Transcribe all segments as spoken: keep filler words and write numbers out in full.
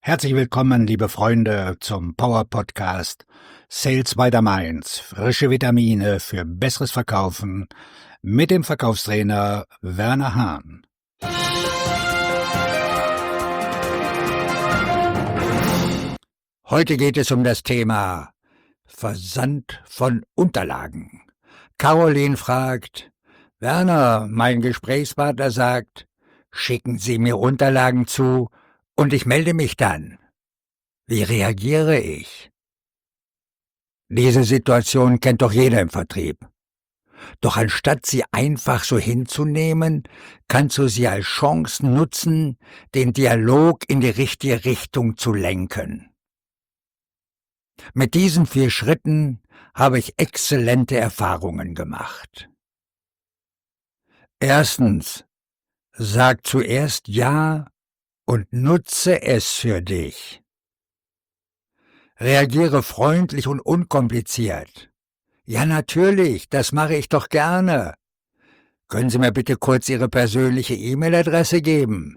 Herzlich willkommen, liebe Freunde, zum Power-Podcast Sales by the Mainz. Frische Vitamine für besseres Verkaufen mit dem Verkaufstrainer Werner Hahn. Heute geht es um das Thema Versand von Unterlagen. Caroline fragt: Werner, mein Gesprächspartner sagt, schicken Sie mir Unterlagen zu und ich melde mich dann. Wie reagiere ich? Diese Situation kennt doch jeder im Vertrieb. Doch anstatt sie einfach so hinzunehmen, kannst du sie als Chance nutzen, den Dialog in die richtige Richtung zu lenken. Mit diesen vier Schritten habe ich exzellente Erfahrungen gemacht. Erstens, sag zuerst Ja und nutze es für dich. Reagiere freundlich und unkompliziert. Ja, natürlich, das mache ich doch gerne. Können Sie mir bitte kurz Ihre persönliche E-Mail-Adresse geben?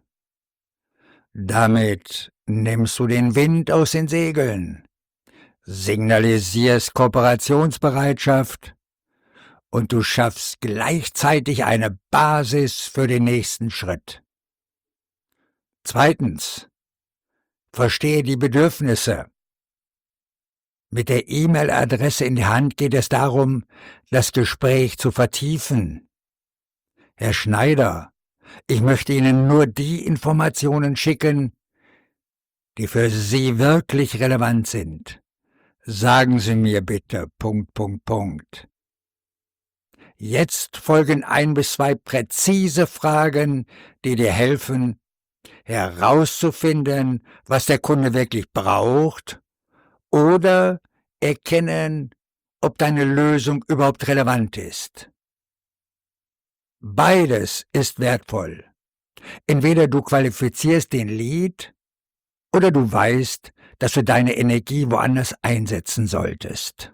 Damit nimmst du den Wind aus den Segeln, signalisierst Kooperationsbereitschaft und du schaffst gleichzeitig eine Basis für den nächsten Schritt. Zweitens, verstehe die Bedürfnisse. Mit der E-Mail-Adresse in der Hand geht es darum, das Gespräch zu vertiefen. Herr Schneider, ich möchte Ihnen nur die Informationen schicken, die für Sie wirklich relevant sind. Sagen Sie mir bitte, Punkt, Punkt, Punkt. Jetzt folgen ein bis zwei präzise Fragen, die dir helfen, herauszufinden, was der Kunde wirklich braucht, oder erkennen, ob deine Lösung überhaupt relevant ist. Beides ist wertvoll. Entweder du qualifizierst den Lead oder du weißt, dass du deine Energie woanders einsetzen solltest.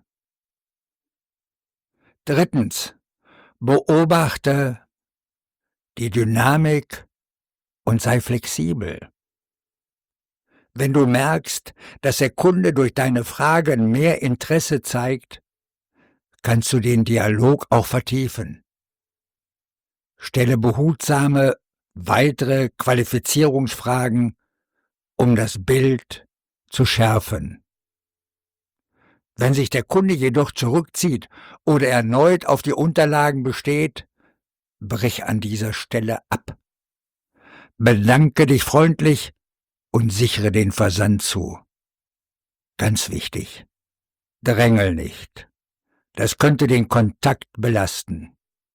Drittens, beobachte die Dynamik und sei flexibel. Wenn du merkst, dass der Kunde durch deine Fragen mehr Interesse zeigt, kannst du den Dialog auch vertiefen. Stelle behutsame, weitere Qualifizierungsfragen, um das Bild zu schärfen. Wenn sich der Kunde jedoch zurückzieht oder erneut auf die Unterlagen besteht, brich an dieser Stelle ab. Bedanke dich freundlich und sichere den Versand zu. Ganz wichtig, drängel nicht. Das könnte den Kontakt belasten.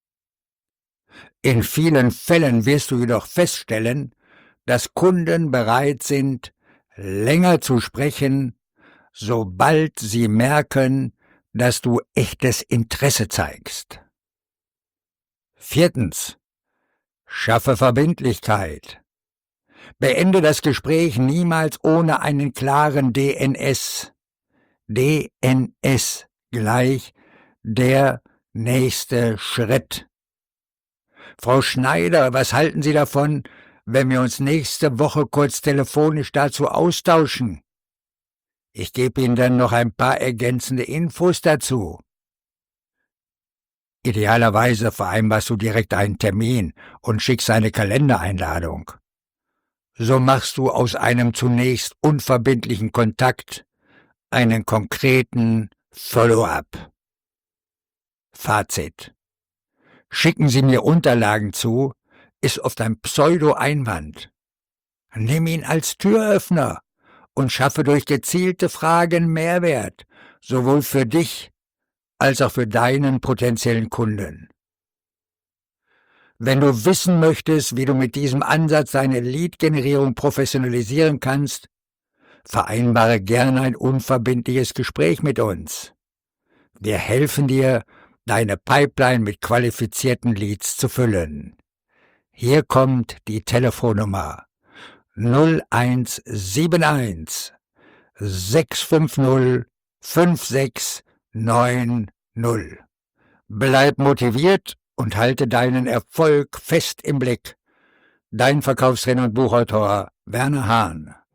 In vielen Fällen wirst du jedoch feststellen, dass Kunden bereit sind, länger zu sprechen, sobald sie merken, dass du echtes Interesse zeigst. Viertens, schaffe Verbindlichkeit. Beende das Gespräch niemals ohne einen klaren D N S. D N S gleich der nächste Schritt. Frau Schneider, was halten Sie davon, wenn wir uns nächste Woche kurz telefonisch dazu austauschen? Ich gebe Ihnen dann noch ein paar ergänzende Infos dazu. Idealerweise vereinbarst du direkt einen Termin und schickst eine Kalendereinladung. So machst du aus einem zunächst unverbindlichen Kontakt einen konkreten Follow-up. Fazit: Schicken Sie mir Unterlagen zu, ist oft ein Pseudo-Einwand. Nimm ihn als Türöffner und schaffe durch gezielte Fragen Mehrwert, sowohl für dich als auch für deinen potenziellen Kunden. Wenn du wissen möchtest, wie du mit diesem Ansatz deine Lead-Generierung professionalisieren kannst, vereinbare gerne ein unverbindliches Gespräch mit uns. Wir helfen dir, deine Pipeline mit qualifizierten Leads zu füllen. Hier kommt die Telefonnummer null eins sieben eins sechs fünf null fünf sechs neun null. Bleib motiviert und halte deinen Erfolg fest im Blick. Dein Verkaufstrainer und Buchautor Werner Hahn.